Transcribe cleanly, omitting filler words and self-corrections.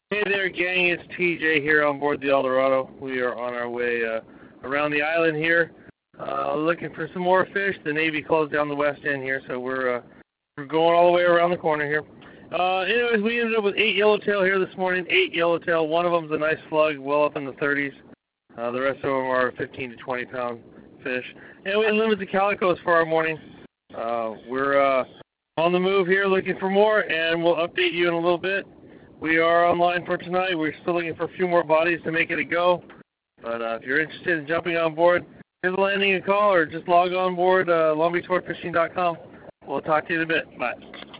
Hey there, gang. It's TJ here on board the Eldorado. We are on our way around the island here, looking for some more fish. The Navy closed down the west end here, so we're going all the way around the corner here. Anyways, we ended up with 8 yellowtail here this morning. 8 yellowtail. One of them's a nice slug, well up in the 30s. The rest of them are 15 to 20 pound fish. And we had limited calicos for our morning. We're on the move here, looking for more, and we'll update you in a little bit. We are online for tonight. We're still looking for a few more bodies to make it a go. But if you're interested in jumping on board, give the landing a call or just log on board longbeachsportfishing.com. We'll talk to you in a bit. Bye.